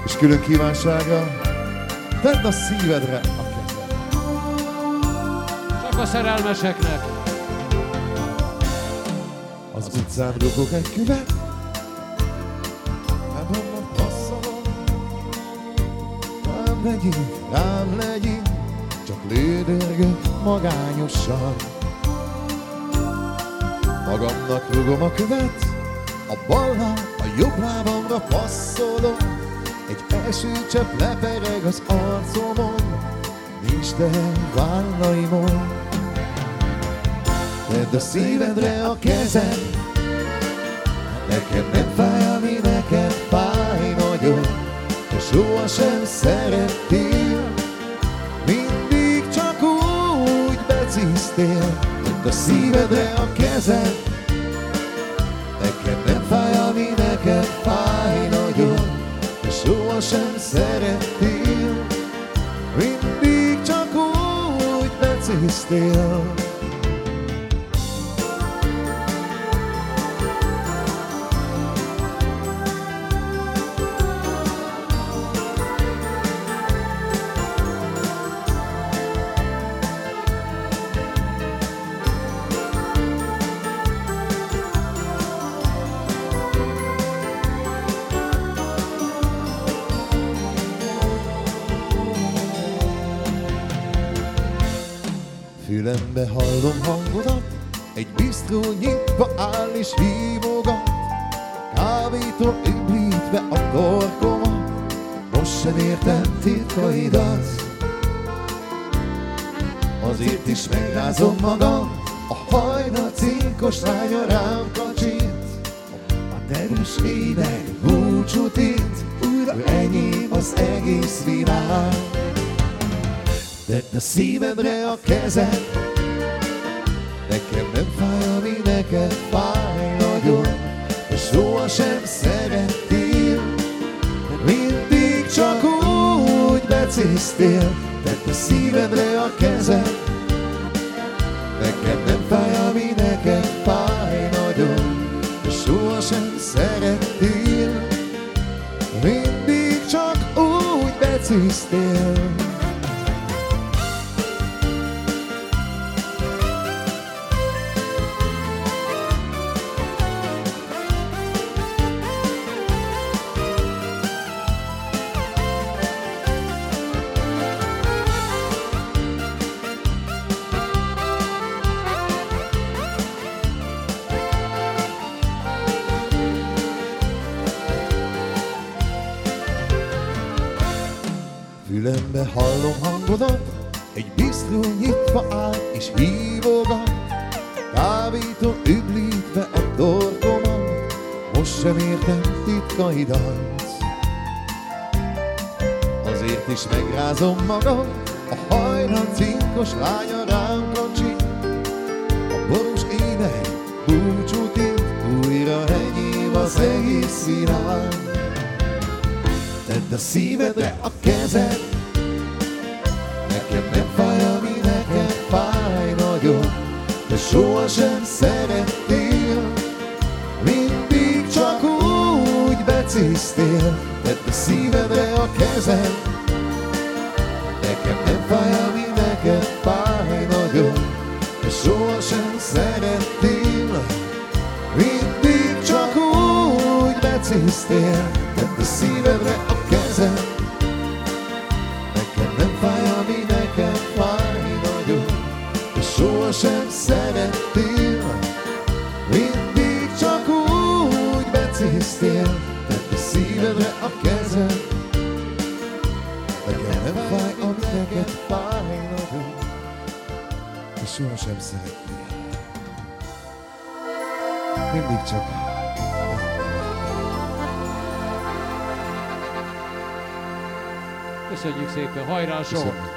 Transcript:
és külön kívánsága, tedd a szívedre a kezed. Csak a szerelmeseknek. Az utcán rugok egy küvet, magamnak passzolom. Rám legyint, csak lődörgök magányosan. Magamnak rugom a követ, a bal a jobb lábamra passzolom. Egy első csepp lepereg az arcomon, nincs teher vállaimon. Tedd a szívedre a kezed, nekem nem fáj, ami neked fáj nagyon. Te sohasem szerettél, mindig csak úgy beciztél. Tedd a szívedre a kezed, nekem nem fáj, ami neked fáj nagyon. Te sohasem szerettél, mindig csak úgy beciztél. Fülembe hallom hangodat, egy bisztró nyitva áll és hívogat. Kávétól üblítve a torkomat, most sem értem titkaidat. Azért is megrázom magam, a hajnal cinkos lánya rám kacsint. A derűs ének búcsút itt, újra enyém az egész világ. Tedd a szívedre a kezed, nekem nem fáj, ami neked fáj nagyon. De sohasem szerettél, mindig csak úgy beciztél. Tedd a szívedre a kezed, nekem nem fáj, ami neked fáj nagyon. De sohasem szerettél, mindig csak úgy beciztél. Fülembe hallom hangodat, egy bisztró nyitva áll és hívogat. Kávétól üblítve a torkomat, most sem értem titkaidat. Azért is megrázom magam, a hajnal cinkos lánya rám kacsint. A boros ének búcsút itt, újra enyém az egész világ. Tedd a szívedre a kezed, nekem nem fáj, ami neked fáj nagyon. De sohasem szerettél, mindig csak úgy beciztél. Tedd a szívedre a kezed, nekem nem fáj, ami neked fáj nagyon. De sohasem szerettél, mindig csak úgy beciztél. Tedd a szívedre a kezed, nekem nem fáj, ami neked fáj nagyon. De sohasem szerettél, mindig csak úgy beciztél. Tedd a szívedre a kezed, nekem nem fáj, ami neked fáj nagyon. De sohasem szerettél, mindig csak. Köszönjük szépen, hajrá, Zsolt!